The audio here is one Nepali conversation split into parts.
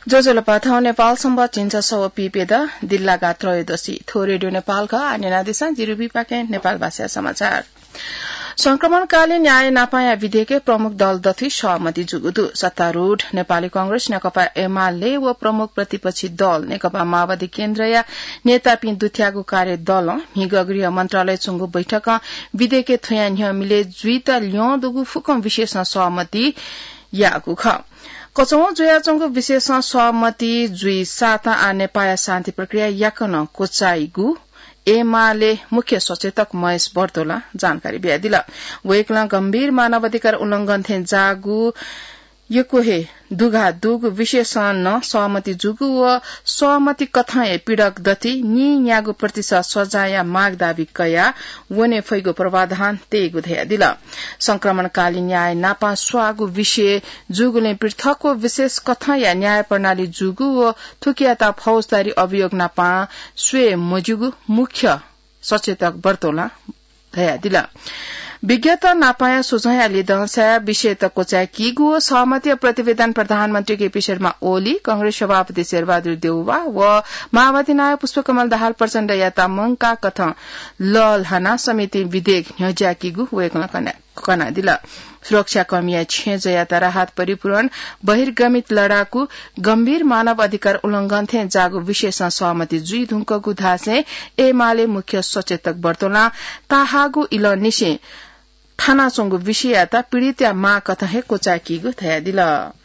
जोजोलपाथाउ नेपाल सम्बत चिन्छ सव पिपेद दिल्लागा त्रयोदशी थो रेडियो नेपालका आनेना दिशा जिरुबी पाके नेपाल भाषा समाचार संक्रमणकालीन न्याय नापाया विधेयक प्रमुख दल दथी सहमति जुगुदु सत्तारूढ़ नेपाली कांग्रेस नेकपा एमाले व प्रमुख प्रतिपक्षी दल नेकपा माओवादी केन्द्रीय नेता पि दुथ्यागु कार्य दल हिग गृह मन्त्रालय चुंगु बैठक विधेयक थुया न्य मिले जुइत ल्यो दुगु फुकम विशेष सहमति यागु ख कचौं जोयाचंगु विशेष सहमति जुई साता आ नेपाया शान्ति प्रक्रिया याकन कोचाइगु एमाले मुख्य सचेतक महेश बर्तोला जानकारी दिला वेकला गम्भीर मानवाधिकार उल्लंघन थे जागु यकोहे दुगा दुग विशेष न सहमति जुगु व सहमति कथाए पीड़क दति नि न्यागु प्रतिशत सजाय माग दाबी कया वने फैगो प्रावधान तेगु धया दिला संक्रमणकालीन न्याय नापा स्वागु विषय जुगुले पृथकको विशेष कथा या न्याय प्रणाली जुगु व थुकियाता फौजदारी अभियोग नापा स्वे मजुगु मुख्य सचेतक बर्तोला धया दिला विज्ञत नापाया सुझायाले दहस्या विषय त कोचा किगु सहमति प्रतिवेदन प्रधानमन्त्री केपी शर्मा ओली कांग्रेस सभापति शेरबहादुर देउवा व माओवादी नायक पुष्पकमल दाहाल प्रचण्ड याता मंका कथा ललहना समिति विधेयक न्यजा किगु वेकना कना दिला सुरक्षा कर्मी छे जयाता राहत परिपूरण बहिर्गमित लड़ाकू गंभीर मानव अधिकार उल्लंघन थे जागो विशेष सहमति जुई धुंकगु धासे एमाले मुख्य सचेतक बर्तोला ताहागु इल निशे थाना चंगु विषयता पीड़ित मा कथा हे कोचाकीगु थया दिला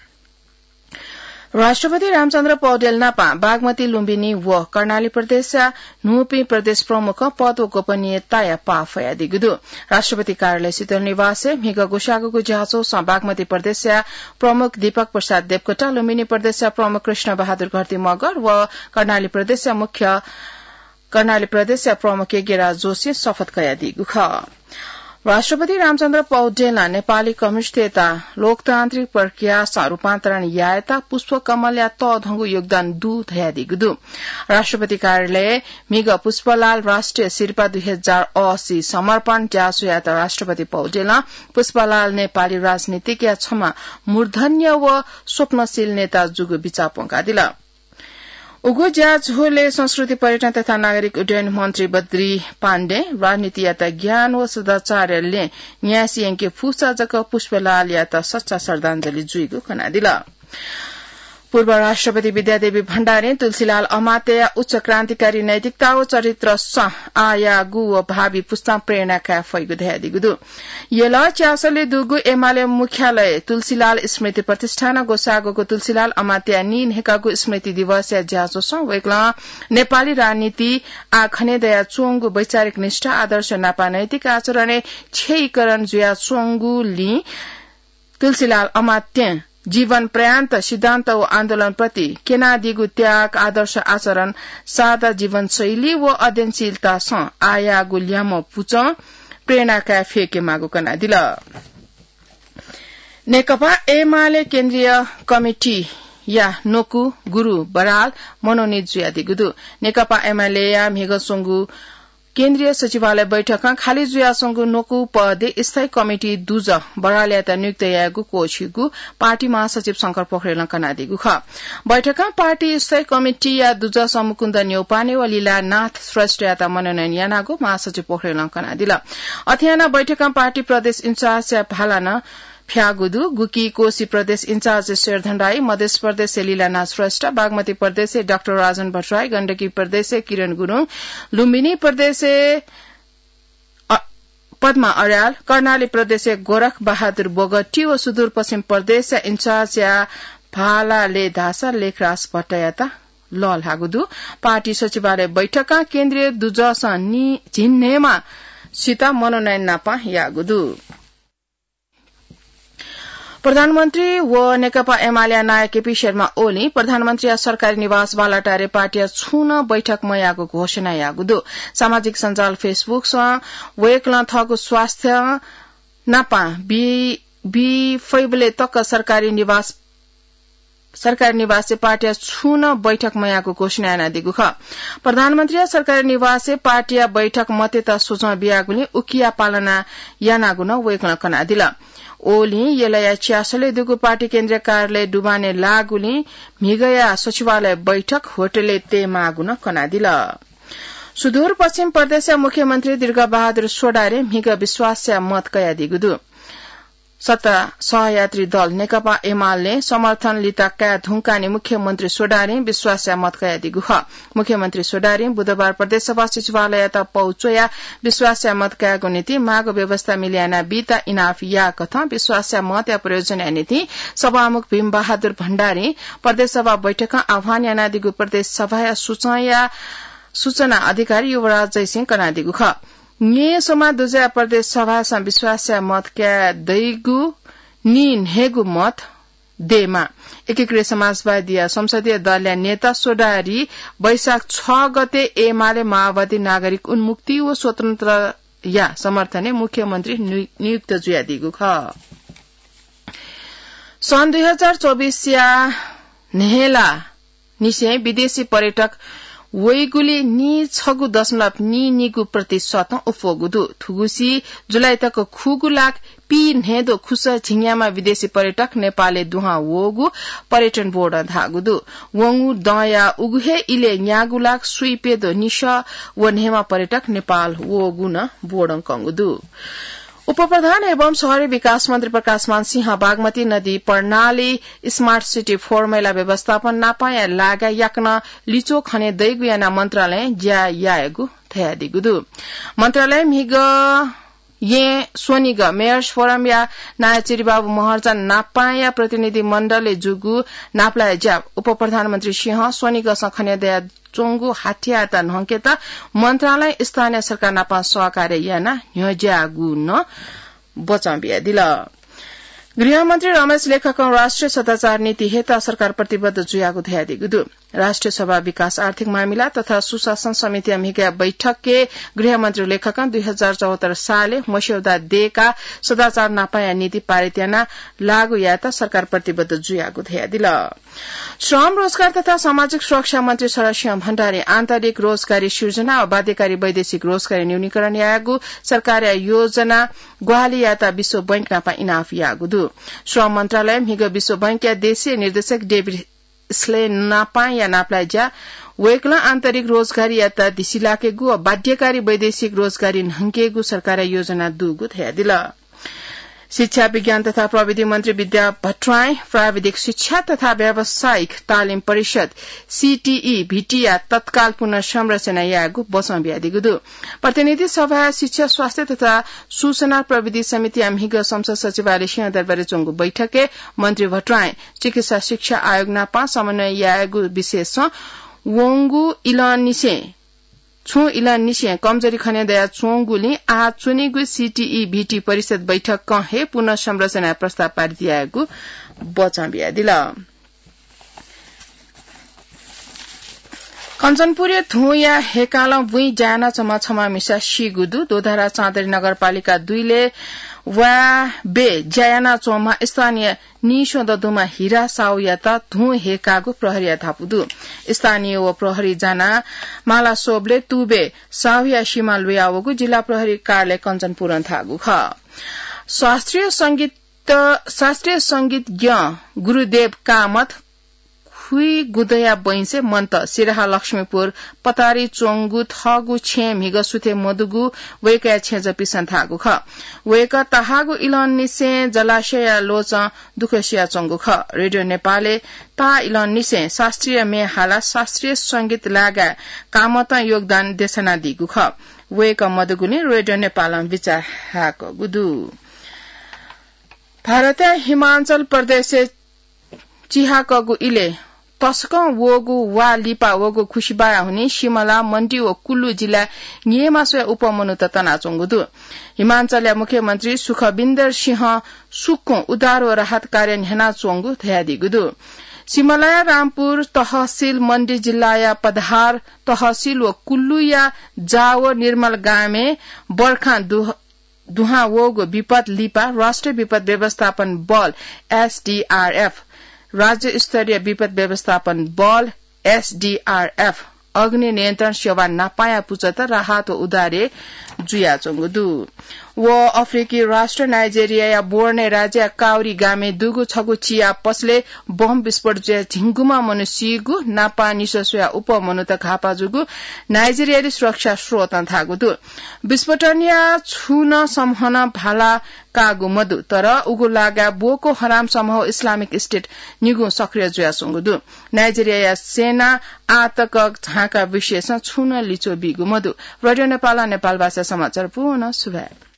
राष्ट्रपति रामचन्द्र पौडेल नापा बागमती लुम्बिनी व कर्णाली प्रदेश नुपी प्रदेश प्रमुख पद व गोपनीयता पाफया दिगुदु राष्ट्रपति कार्यालय शीतल निवास मिग गोसागुको जाँचो बागमती प्रदेश प्रमुख दीपक प्रसाद देवकोटा लुम्बिनी प्रदेश प्रमुख कृष्ण बहादुर घरती मगर व कर्णाली प्रदेश प्रमुख यज्ञराज जोशी शपथ कया दिगु ख राष्ट्रपति रामचन्द्र पौडेलना नेपाली कम्युनिस्ट नेता लोकतान्त्रिक प्रक्रिया रूपान्तरण यायता पुष्प कमल या तधंगु योगदान दु धया दिगुदु राष्ट्रपति कार्यालय मिग पुष्पलाल राष्ट्रिय शिर्पा 2080 समर्पण जासु याता राष्ट्रपति पौडेलना पुष्पलाल नेपाली राजनीतिक या क्षमा मूर्धन्य व स्वप्नशील नेता जुगु विचापंका दिला उगो ज्याझोले संस्कृति पर्यटन तथा नागरिक उड्डयन मन्त्री बद्री पाण्डे राजनीति याता ज्ञान व सदाचार्यले न्यासी अंके फुसा जक पुष्पलाल याता सच्चा श्रद्धांजलि जुइगु कना दिला पूर्व राष्ट्रपति विद्यादेवी भण्डारी तुलसीलाल अमात्य उच्च क्रान्तिकारी नैतिकता व चरित्र आयागु व भावी पुस्ता प्रेरणा का फैगु धया दिगुदु यला च्यासले दुगु एमाले मुख्यालय तुलसीलाल स्मृति प्रतिष्ठान गोसागोको तुलसीलाल अमात्य नीन हेकागु स्मृति दिवस या ज्यासो वेक्ला नेपाली राजनीति आखने दया चोंगु वैचारिक निष्ठा आदर्श नापा नैतिक आचरण छेईकरण जुया चोंगु लि तुलसीलाल अमात्य जीवन प्रयान्त सिद्धान्त व आन्दोलन प्रति केना दिगु त्याग आदर्श आचरण सादा जीवन शैली व अध्ययनशीलता स आया गुल्याम पुच प्रेरणा का फेके मागु कना दिला नेकपा एमाले केन्द्रीय कमिटी या नोकु गुरु बराल मनोनीत जुया दिगुदु नेकपा एमाले या मेघसंगु केन्द्रीय सचिवालय बैठकमा खाली जुयासंगु नोकु पदे स्थायी कमिटी दुज बराल्याता नियुक्त यागु कोछिगु पार्टी महासचिव शंकर पोखरेल कनादिगु ख बैठकमा पार्टी स्थायी कमिटी या दुज समुकुन्द न्यौपाने व लीलानाथ श्रेष्ठ याता मनोनयन यानागु महासचिव पोखरेल कनादिला अथियाना बैठकमा पार्टी प्रदेश इन्चार्ज भालाना फ्यागुदु गुकी कोशी प्रदेश इन्चार्ज शेरधन मध्य प्रदेश लीलानाथ श्रेष्ठ बागमती प्रदेश डाक्टर राजन भट्टराई गण्डकी प्रदेश किरण गुरूङ लुम्बिनी प्रदेश पद्मा अर्याल कर्णाली प्रदेश गोरख बहादुर बोगटी व सुदूरपश्चिम प्रदेश इन्चार्ज भालाले धासा लेखराज भट्टयाता लल हागुदु पार्टी सचिवालय बैठकका केन्द्रीय दुजस झिन्नेमा सीता मनोनयन नापा यागुदु प्रधानमन्त्री व नेकपा एमाले नायक केपी शर्मा ओली प्रधानमन्त्री सरकारी निवास बालाटारे पार्टी छुन बैठक मयाको घोषणा यागुदु सामाजिक सञ्जाल फेसबुक वेकला थगु स्वास्थ्य नापा बी फैबले तक सरकारी निवास पार्टी छुन बैठक मयाको घोषणा ना दिगु ख प्रधानमन्त्री सरकारी निवास पार्टी बैठक मतेता सोच बियागुले उकिया पालना यानागुन वेकला कना दिला ओली येलया च्यासले दुगु पार्टी केन्द्रीय कार्यालय डुबाने लागुली मिगया सचिवालय बैठक होटले ते मागुन कनादिल सुदूर पश्चिम प्रदेश मुख्यमन्त्री दीर्घबहादुर सोडारे मिग विश्वास मत कया दिगुदु सत्ता सहयात्री दल नेकपा एमाले समर्थन लिताका धुंकाने मुख्यमन्त्री सोडारी विश्वास मत कया दिगुह मुख्यमन्त्री सोडारी बुधबार प्रदेश सभा सचिवालय त पौचोया विश्वास मत कयाको नीति माग व्यवस्था मिलियाना बीता इनाफ या कथा विश्वास मत या प्रयोजन नीति सभामुख भीम बहादुर भण्डारी प्रदेश सभा बैठक आह्वान याना दिगु प्रदेश सभा सूचना अधिकारी युवराज जयसिंह कनादिगु ख nye soma duja pradesh sabha sa विश्वास मत क्या दैगु नीन हेगु मत देमा एकीकृत समाजवादी संसदीय दल नेता सोडारी वैशाख 6 गते एमाले माओवादी नागरिक उन्मुक्ति व स्वतन्त्र या समर्थने मुख्यमन्त्री नियुक्त जुया दिगु ख सन् 2024 या नेहेला निसे विदेशी पर्यटक वैगुले नि 6.9 प्रतिशत उफोगुदु थुगुसी जुलाई तक खुगु लाख पी नेदो खुस झिङयामा विदेशी पर्यटक नेपाले दुहा वोगु पर्यटन बोर्ड धागुदु वंगु दया उगुहे इले न्यागु लाख सुइपेदो निश व नेमा पर्यटक नेपाल वोगु न बोर्ड कंगुदु उपप्रधान एवं शहरी विकास मन्त्री प्रकाशमान सिंह बागमती नदी प्रणाली स्मार्ट सिटी फर्मुला व्यवस्थापन नापाया लागा याक्न लिचो खने दैगुयाना मन्त्रालय ज्या यायगु थयादिगुदु मन्त्रालय मिग ये सोनिग मेयर्स फोरम या नायचिरी बाबु महर्जन नापाया प्रतिनिधि मण्डलले जुगु नाप्लाय ज्या उपप्रधानमन्त्री सिंह सोनिग सखने दया चोंगु हाटियाता नहकेता मन्त्रालय स्थानीय सरकार नापा सहकार्य याना न्यज्यागु न बचाबिया दिल गृहमन्त्री रमेश लेखक राष्ट्रिय सदाचार नीति हेता सरकार प्रतिबद्ध जुयागु थयादिगुदु राष्ट्रिय सभा विकास आर्थिक मामिला तथा सुशासन समिति अमिका बैठक के गृहमन्त्री लेखक 2074 साले मस्यौदा देका सदाचार नापाया नीति पारित याना लागू याता सरकार प्रतिबद्ध जुयागु थयादिल श्रम रोजगार तथा सामाजिक सुरक्षा मन्त्री सरसिंह भण्डारी आन्तरिक रोजगारी सृजना र बाध्यकारी वैदेशिक रोजगारी न्यूनीकरण यागु सरकार योजना ग्वाली याता विश्व बैंक नापा इनाफ यागुदु श्रम मन्त्रालय मिग विश्व बैंक या देशीय निर्देशक डेभिड स्ले नापा या नाप्लाय ज्या वेक्ला आन्तरिक रोजगारी याता दिसिलाकेगु बाध्यकारी वैदेशिक रोजगारी नहंकेगु सरकार योजना दुगु थयादिल शिक्षा विज्ञान तथा प्रविधि मन्त्री विद्या भट्टराई प्राविधिक शिक्षा तथा व्यावसायिक तालिम परिषद सीटीई भीटिया तत्काल पुनर्संरचना यागु बसंबियादिगुदु प्रतिनिधि सभा शिक्षा स्वास्थ्य तथा सूचना प्रविधि समिति अमिग संसद सचिवालय सिंहदरबार चोंगु बैठके मन्त्री भट्टराई चिकित्सा शिक्षा आयोग नापा समन्वय यागु विशेष वोंगु इलानिसे छु इला निसे कमजोरी खने दया चोंगुली आ चुनिगु सीटीई भीटी परिषद बैठक कहे पुनः संरचना प्रस्ताव पारित आएको बचाबिया दिल कञ्चनपुरे थुया हेकाल बुई जाना चमा छमा मिसा सिगुदु दोधारा चाँदरी नगरपालिका 2 ले वा बे जयाना चोमा स्थानीय निशो ददुमा हिरा साउ याता धु हेकागु प्रहरिया थापुदु स्थानीय व प्रहरी जाना माला सोबले तुबे साउया सीमा लुयावगु जिल्ला प्रहरी कार्यालय कञ्चनपुर थागु ख शास्त्रीय संगीतज्ञ गुरुदेव कामत खुई गुदया बैसे मन्त सिराहा लक्ष्मीपुर पतारी चोंगु थगु छे मिग सुथे मदुगु वेका छेज पिसन थागु ख वेका तहागु इलन निसे जलाशय लोच दुखसिया चोंगु ख रेडियो नेपालले ता इलन निसे शास्त्रीय मे हाला शास्त्रीय संगीत लागा कामत योगदान देशना दिगु ख वेका मदुगुनि रेडियो नेपालम विचार हाक गुदु भारतीय हिमाचल प्रदेश चिहाकगु इले तस्क वोगु वा लिपा वोगु खुशीबाया हुने शिमला मण्डी व कुल्लु जिल्ला नियमासो उपमनु तना चोंगुदु हिमाचल मुख्यमन्त्री सुखबिन्दर सिंह सुक्को उद्धार व राहत कार्य नेना चोंगु थयादिगुदु शिमला रामपुर तहसील मण्डी जिल्ला पधार तहसील व कुल्लु या जाव निर्मल गामे बर्खा दुहा वोगु विपद लिपा राष्ट्रिय विपद व्यवस्थापन बल एसडीआरएफ राज्य स्तरीय विपद व्यवस्थापन बल एसडीआरएफ अग्नि नियन्त्रण सेवा नापाया पुचत राहत व उद्धारे जुया चोंगुदु व अफ्रिकी राष्ट्र नाइजेरिया या बोर्ने राज्य काउरी गामे दुगु छगु चिया पसले बम विस्फोट जे झिंगुमा मनुष्यगु नापा निसोसुया उपमनुत खापाजुगु नाइजेरियाली सुरक्षा स्रोत थागुदु विस्फोटनिया छुन समहन भाला कागु मधु तर उगु लागा बोको हराम समूह इस्लामिक स्टेट निगु सक्रिय जुया सुंगुदु नाइजेरिया सेना आतक झाका विशेष छुन लिचो बिगु मधु रेडियो नेपाल भाषा समाचार पुनः सुभाव